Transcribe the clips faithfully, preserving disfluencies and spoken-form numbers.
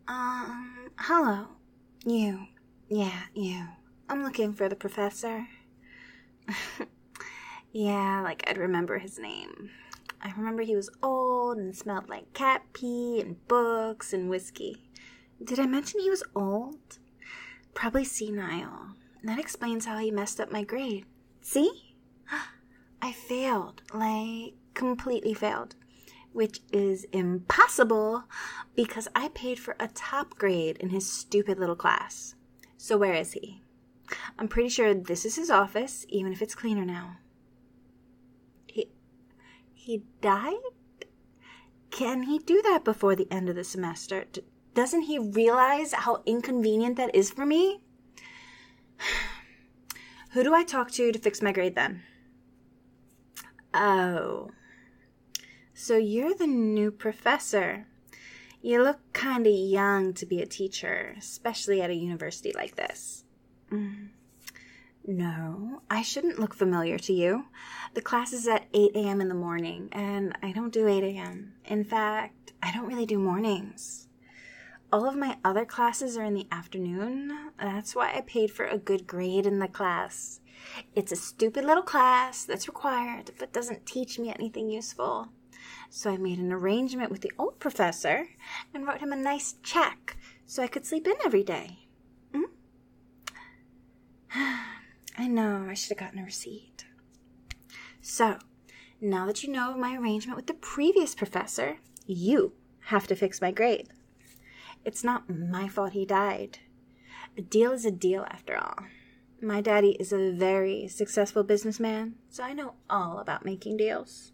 Um, hello. You. Yeah, you. I'm looking for the professor. Yeah, like I'd remember his name. I remember he was old and smelled like cat pee and books and whiskey. Did I mention he was old? Probably senile. That explains how he messed up my grade. See? I failed. Like, completely failed. Which is impossible because I paid for a top grade in his stupid little class. So where is he? I'm pretty sure this is his office, even if it's cleaner now. He, he died? Can he do that before the end of the semester? D- doesn't he realize how inconvenient that is for me? Who do I talk to to fix my grade then? Oh... So you're the new professor. You look kind of young to be a teacher, especially at a university like this. Mm. No, I shouldn't look familiar to you. The class is at eight a.m. in the morning, and I don't do eight a.m. In fact, I don't really do mornings. All of my other classes are in the afternoon. That's why I paid for a good grade in the class. It's a stupid little class that's required, but doesn't teach me anything useful. So I made an arrangement with the old professor and wrote him a nice check so I could sleep in every day. Mm? I know, I should have gotten a receipt. So, now that you know of my arrangement with the previous professor, you have to fix my grade. It's not my fault he died. A deal is a deal after all. My daddy is a very successful businessman, so I know all about making deals.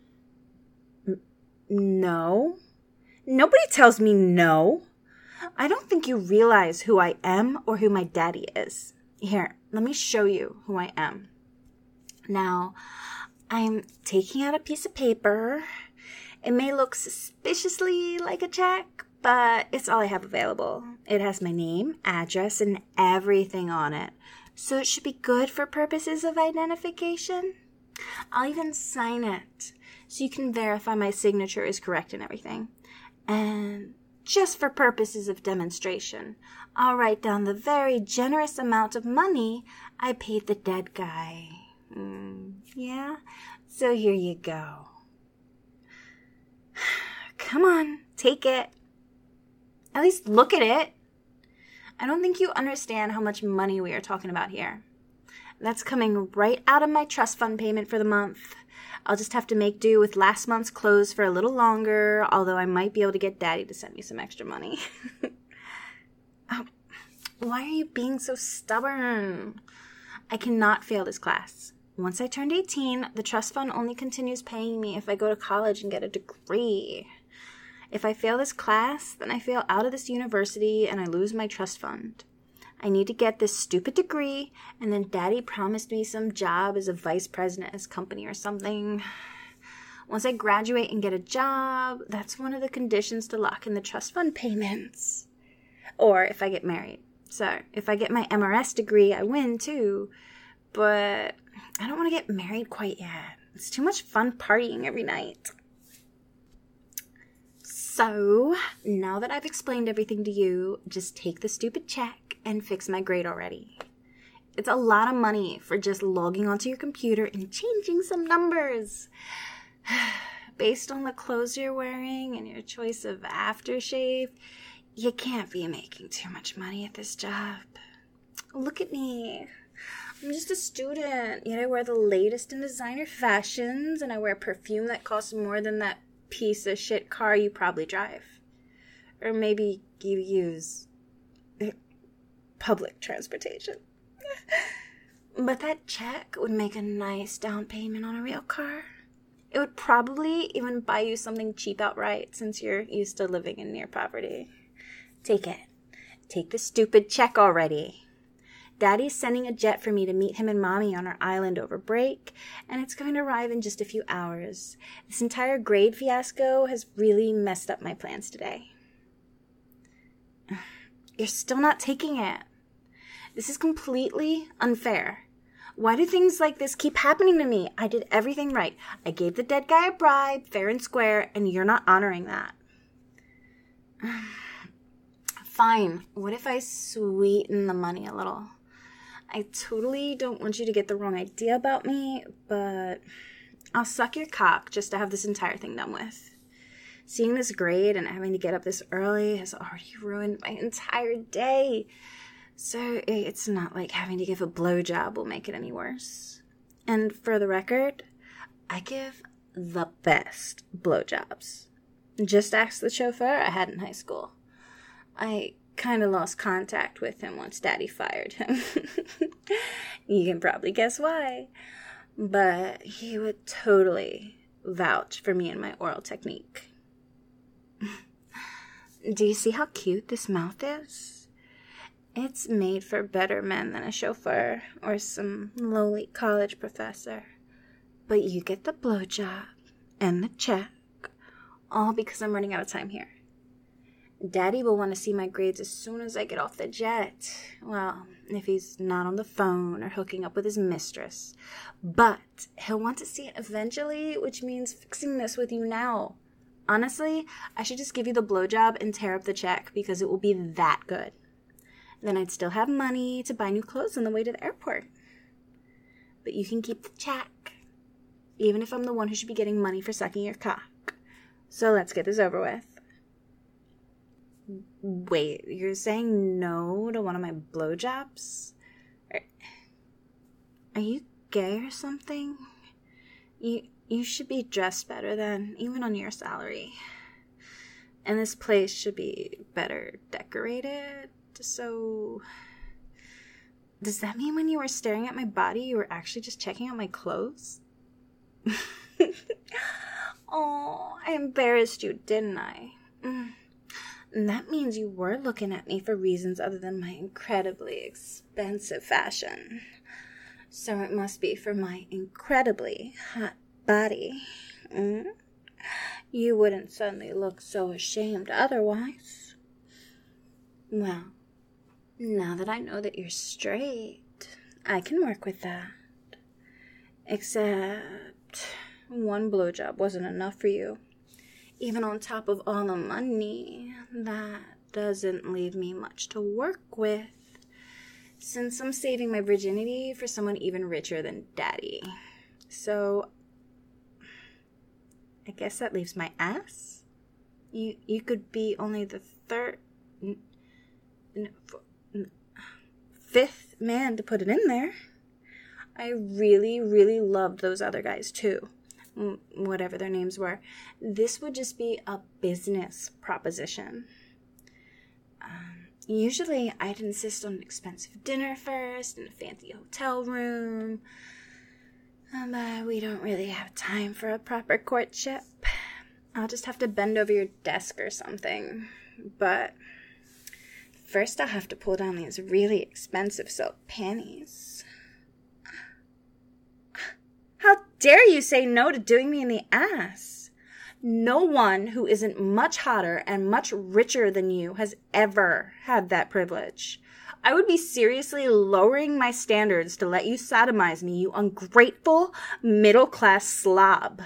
No. Nobody tells me no. I don't think you realize who I am or who my daddy is. Here, let me show you who I am. Now, I'm taking out a piece of paper. It may look suspiciously like a check, but it's all I have available. It has my name, address, and everything on it. So it should be good for purposes of identification. I'll even sign it, so you can verify my signature is correct and everything. And just for purposes of demonstration, I'll write down the very generous amount of money I paid the dead guy. Mm, yeah? So here you go. Come on, take it. At least look at it. I don't think you understand how much money we are talking about here. That's coming right out of my trust fund payment for the month. I'll just have to make do with last month's clothes for a little longer, although I might be able to get Daddy to send me some extra money. Oh, why are you being so stubborn? I cannot fail this class. Once I turned eighteen, the trust fund only continues paying me if I go to college and get a degree. If I fail this class, then I fail out of this university and I lose my trust fund. I need to get this stupid degree, and then Daddy promised me some job as a vice president at his company or something. Once I graduate and get a job, that's one of the conditions to lock in the trust fund payments. Or if I get married. So, if I get my M R S degree, I win too. But I don't want to get married quite yet. It's too much fun partying every night. So, now that I've explained everything to you, just take the stupid check and fix my grade already. It's a lot of money for just logging onto your computer and changing some numbers. Based on the clothes you're wearing and your choice of aftershave, you can't be making too much money at this job. Look at me. I'm just a student, yet I wear the latest in designer fashions, and I wear perfume that costs more than that piece of shit car you probably drive. Or maybe you use public transportation. But that check would make a nice down payment on a real car. It would probably even buy you something cheap outright since you're used to living in near poverty. Take it. Take the stupid check already. Daddy's sending a jet for me to meet him and Mommy on our island over break, and it's going to arrive in just a few hours. This entire grade fiasco has really messed up my plans today. You're still not taking it. This is completely unfair. Why do things like this keep happening to me? I did everything right. I gave the dead guy a bribe, fair and square, and you're not honoring that. Fine. What if I sweeten the money a little? I totally don't want you to get the wrong idea about me, but I'll suck your cock just to have this entire thing done with. Seeing this grade and having to get up this early has already ruined my entire day. So it's not like having to give a blowjob will make it any worse. And for the record, I give the best blowjobs. Just ask the chauffeur I had in high school. I kind of lost contact with him once Daddy fired him. You can probably guess why. But he would totally vouch for me and my oral technique. Do you see how cute this mouth is? It's made for better men than a chauffeur or some lowly college professor. But you get the blowjob and the check, all because I'm running out of time here. Daddy will want to see my grades as soon as I get off the jet. Well, if he's not on the phone or hooking up with his mistress. But he'll want to see it eventually, which means fixing this with you now. Honestly, I should just give you the blowjob and tear up the check because it will be that good. Then I'd still have money to buy new clothes on the way to the airport. But you can keep the check, even if I'm the one who should be getting money for sucking your cock. So let's get this over with. Wait, you're saying no to one of my blowjobs? Are, are you gay or something? You you should be dressed better then, even on your salary. And this place should be better decorated. So, does that mean when you were staring at my body, you were actually just checking out my clothes? Oh, I embarrassed you, didn't I? Mm. That means you were looking at me for reasons other than my incredibly expensive fashion. So it must be for my incredibly hot body. Mm? You wouldn't suddenly look so ashamed otherwise. Well, now that I know that you're straight, I can work with that. Except one blowjob wasn't enough for you. Even on top of all the money, that doesn't leave me much to work with, since I'm saving my virginity for someone even richer than Daddy. So, I guess that leaves my ass? You you could be only the third, n- n- n- fifth man to put it in there. I really, really loved those other guys too. Whatever their names were. This would just be a business proposition. Um, usually, I'd insist on an expensive dinner first in a fancy hotel room. Um, but we don't really have time for a proper courtship. I'll just have to bend over your desk or something. But first, I'll have to pull down these really expensive silk panties. How dare you say no to doing me in the ass? No one who isn't much hotter and much richer than you has ever had that privilege. I would be seriously lowering my standards to let you sodomize me, you ungrateful middle-class slob.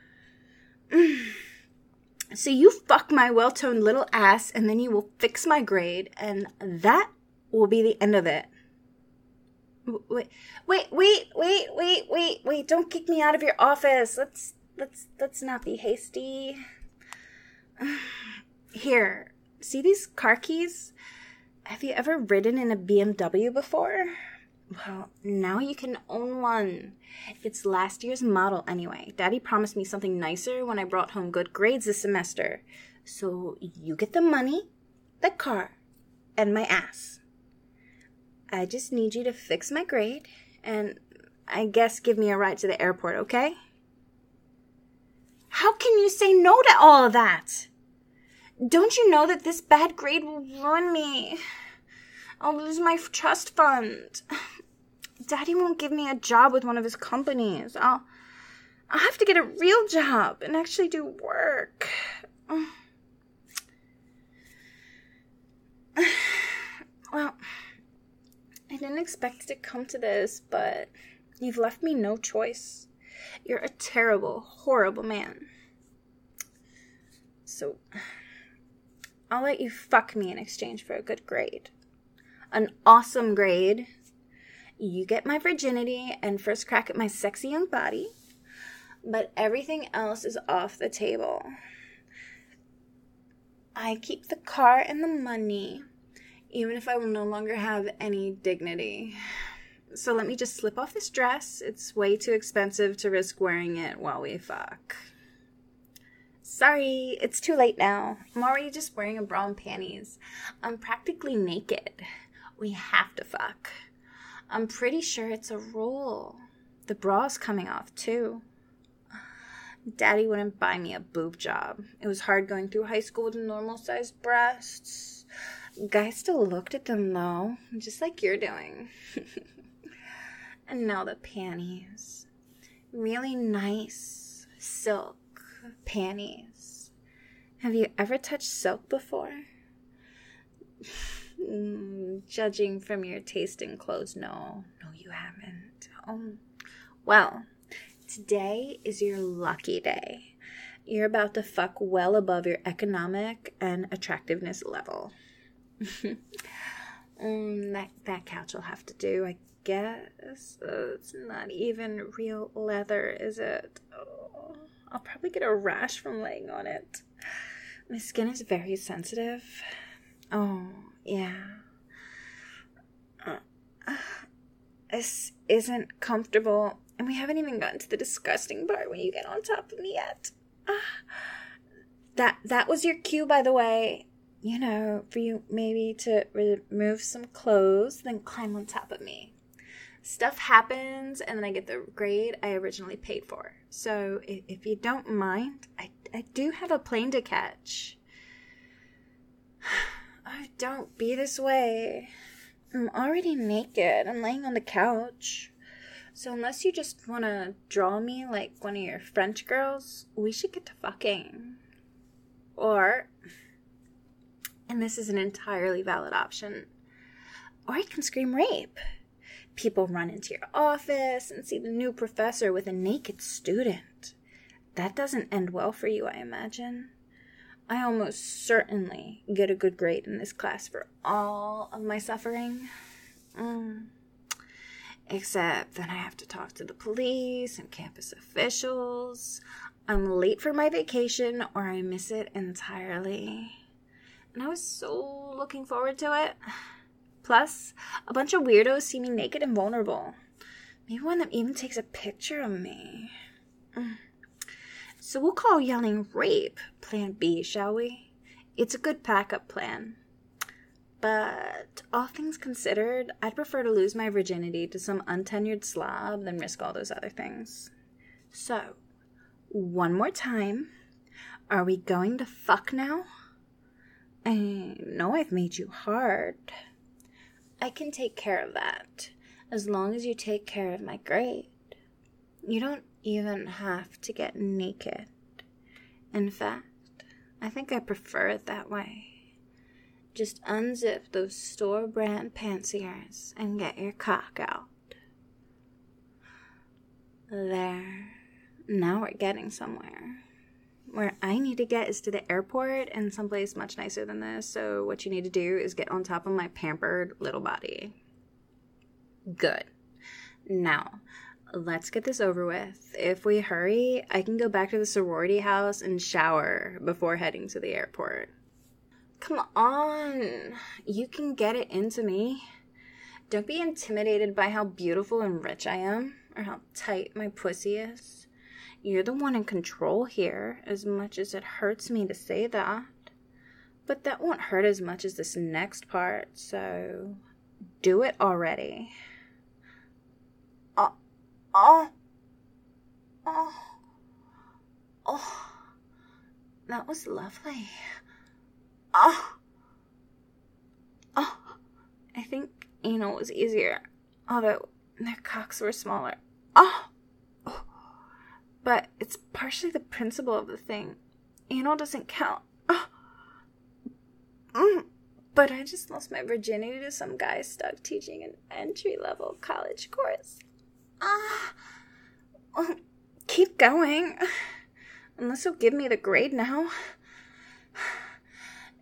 So you fuck my well-toned little ass and then you will fix my grade, and that will be the end of it. Wait, wait, wait, wait, wait, wait, wait, don't kick me out of your office. Let's, let's, let's not be hasty. Here, see these car keys? Have you ever ridden in a B M W before? Well, now you can own one. It's last year's model anyway. Daddy promised me something nicer when I brought home good grades this semester. So you get the money, the car, and my ass. I just need you to fix my grade, and I guess give me a ride to the airport, okay? How can you say no to all of that? Don't you know that this bad grade will ruin me? I'll lose my trust fund. Daddy won't give me a job with one of his companies. I'll, I'll have to get a real job and actually do work. Well, I didn't expect it to come to this, but you've left me no choice. You're a terrible, horrible man. So, I'll let you fuck me in exchange for a good grade. An awesome grade. You get my virginity and first crack at my sexy young body. But everything else is off the table. I keep the car and the money, even if I will no longer have any dignity. So let me just slip off this dress. It's way too expensive to risk wearing it while we fuck. Sorry, it's too late now. I'm already just wearing a bra and panties. I'm practically naked. We have to fuck. I'm pretty sure it's a rule. The bra's coming off too. Daddy wouldn't buy me a boob job. It was hard going through high school with normal-sized breasts. Guys still looked at them, though, just like you're doing. And now the panties. Really nice silk panties. Have you ever touched silk before? mm, judging from your taste in clothes, no. No, you haven't. Oh, well... Today is your lucky day. You're about to fuck well above your economic and attractiveness level. um, that, that couch will have to do, I guess. Uh, it's not even real leather, is it? Oh, I'll probably get a rash from laying on it. My skin is very sensitive. Oh, yeah. Uh, this isn't comfortable. And we haven't even gotten to the disgusting part when you get on top of me yet. Ah. That that was your cue, by the way. You know, for you maybe to remove some clothes, then climb on top of me. Stuff happens, and then I get the grade I originally paid for. So if, if you don't mind, I, I do have a plane to catch. Oh, don't be this way. I'm already naked. I'm laying on the couch. So unless you just want to draw me like one of your French girls, we should get to fucking. Or, and this is an entirely valid option, or I can scream rape. People run into your office and see the new professor with a naked student. That doesn't end well for you, I imagine. I almost certainly get a good grade in this class for all of my suffering. Mm. Except then I have to talk to the police and campus officials. I'm late for my vacation or I miss it entirely. And I was so looking forward to it. Plus, a bunch of weirdos see me naked and vulnerable. Maybe one that even takes a picture of me. So we'll call yelling rape Plan B, shall we? It's a good backup plan. But all things considered, I'd prefer to lose my virginity to some untenured slob than risk all those other things. So, one more time, are we going to fuck now? I know I've made you hard. I can take care of that, as long as you take care of my grade. You don't even have to get naked. In fact, I think I prefer it that way. Just unzip those store-brand pantsiers and get your cock out. There. Now we're getting somewhere. Where I need to get is to the airport and someplace much nicer than this, so what you need to do is get on top of my pampered little body. Good. Now, let's get this over with. If we hurry, I can go back to the sorority house and shower before heading to the airport. Come on, you can get it into me. Don't be intimidated by how beautiful and rich I am, or how tight my pussy is. You're the one in control here, as much as it hurts me to say that. But that won't hurt as much as this next part, so do it already. Oh, oh, oh, oh, that was lovely. Oh, oh, I think anal was easier, although their cocks were smaller. Oh, oh, but it's partially the principle of the thing. Anal doesn't count. Oh, mm, but I just lost my virginity to some guy stuck teaching an entry-level college course. Ah, oh, keep going, unless you'll give me the grade now.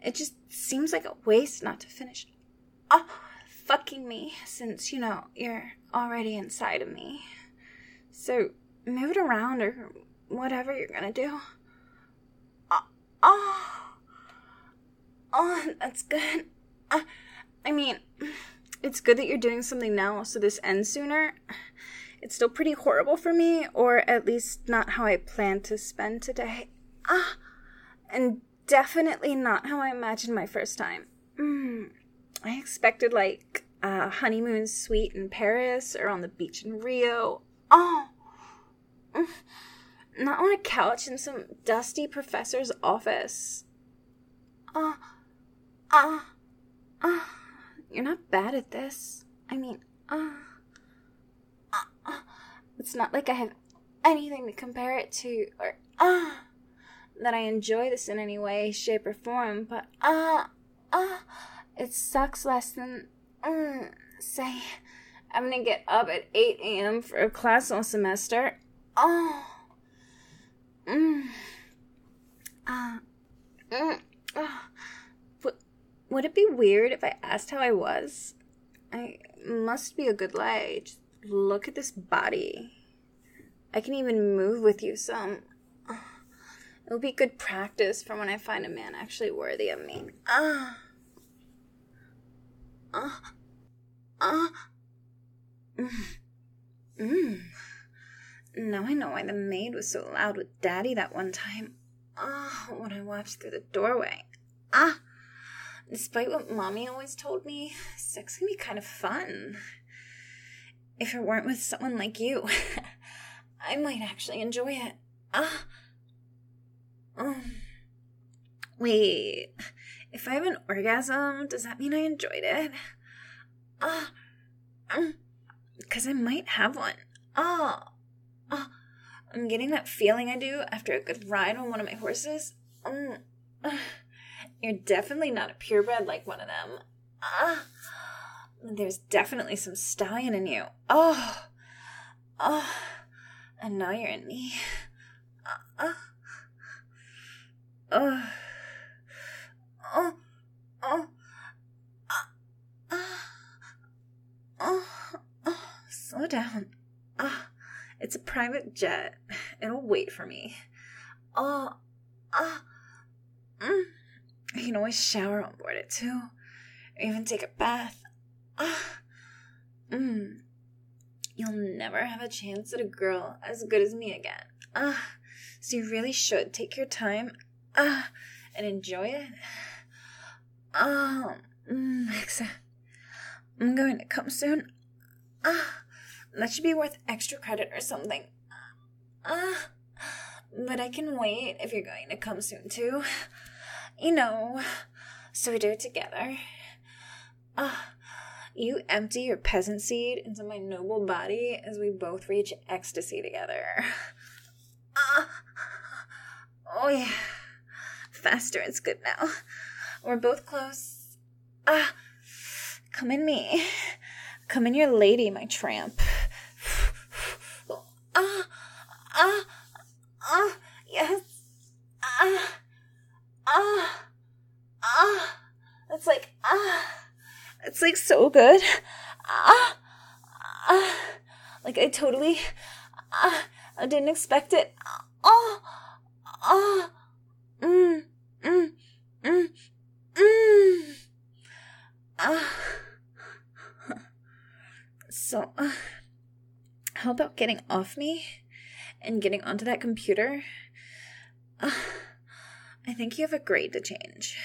it just seems like a waste not to finish oh, fucking me since, you know, you're already inside of me. So move it around or whatever you're gonna do. Oh, oh, oh that's good. Uh, I mean, it's good that you're doing something now so this ends sooner. It's still pretty horrible for me, or at least not how I plan to spend today. Ah, and definitely not how I imagined my first time. Mm, I expected, like, a honeymoon suite in Paris or on the beach in Rio. Oh, mm, not on a couch in some dusty professor's office. Ah, ah, ah. You're not bad at this. I mean, ah. Uh, uh, it's not like I have anything to compare it to, or ah, uh, that I enjoy this in any way, shape, or form, but ah, uh, ah, uh, it sucks less than, mm, say, I'm gonna get up at eight a.m. for a class all semester. Oh, mm, ah, uh, mm, uh, but would it be weird if I asked how I was? I must be a good lay. Just look at this body. I can even move with you some. It'll be good practice for when I find a man actually worthy of me. Ah. Ah. Ah. Mm. Mm. Now I know why the maid was so loud with Daddy that one time. Ah, when I watched through the doorway. Ah. Despite what Mommy always told me, sex can be kind of fun. If it weren't with someone like you, I might actually enjoy it. Ah. Um. Wait. If I have an orgasm, does that mean I enjoyed it? Ah. Um. Because I might have one. Ah. Ah. I'm getting that feeling I do after a good ride on one of my horses. Um. Uh, you're definitely not a purebred like one of them. Ah. There's definitely some stallion in you. Oh. Oh. And now you're in me. Uh, uh. Oh. Oh. Oh. Uh, uh. Oh. Oh. Slow down. Ah. It's a private jet. It'll wait for me. Oh. Ah. Mm. I can always shower on board it too. Or even take a bath. Ah, mm. You'll never have a chance at a girl as good as me again. Ah, so you really should take your time, ah, and enjoy it. Oh, mm, except I'm going to come soon. Ah, that should be worth extra credit or something. Ah, but I can wait if you're going to come soon too. You know, so we do it together. Ah. You empty your peasant seed into my noble body as we both reach ecstasy together. Ah. Oh, yeah. Faster, it's good now. We're both close. Ah. Come in me. Come in your lady, my tramp. Ah. Ah. Ah. Yes. Ah. Ah. Ah. It's like, ah. It's like so good. Ah, ah, like I totally, ah, I didn't expect it. Oh, ah, mm, mm, mm, mm. Ah. So, uh, how about getting off me and getting onto that computer? Uh, I think you have a grade to change.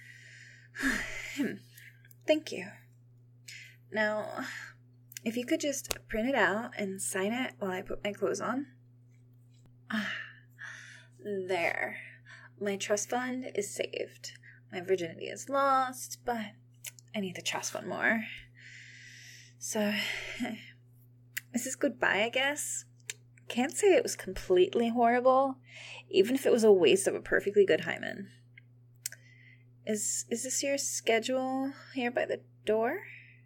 Thank you. Now, if you could just print it out and sign it while I put my clothes on. Ah, there. My trust fund is saved. My virginity is lost, but I need the trust fund more. So, this is goodbye, I guess. Can't say it was completely horrible, even if it was a waste of a perfectly good hymen. Is is this your schedule here by the door?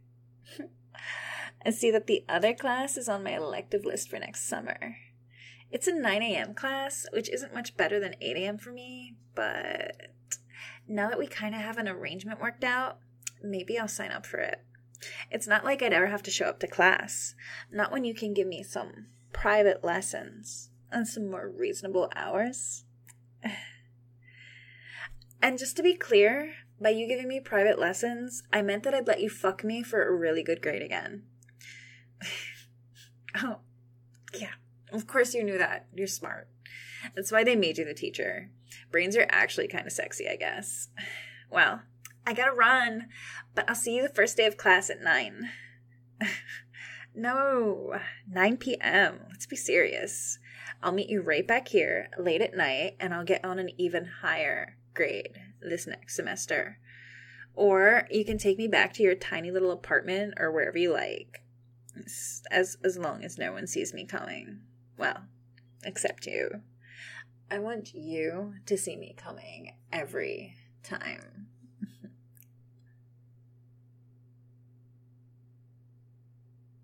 I see that the other class is on my elective list for next summer. It's a nine a.m. class, which isn't much better than eight a.m. for me, but now that we kind of have an arrangement worked out, maybe I'll sign up for it. It's not like I'd ever have to show up to class. Not when you can give me some private lessons and some more reasonable hours. And just to be clear, by you giving me private lessons, I meant that I'd let you fuck me for a really good grade again. Oh, yeah. Of course you knew that. You're smart. That's why they made you the teacher. Brains are actually kind of sexy, I guess. Well, I gotta run, but I'll see you the first day of class at nine. No, nine p.m. Let's be serious. I'll meet you right back here late at night, and I'll get on an even higher grade this next semester. Or you can take me back to your tiny little apartment or wherever you like, as as long as no one sees me coming. Well, except you. I want you to see me coming every time.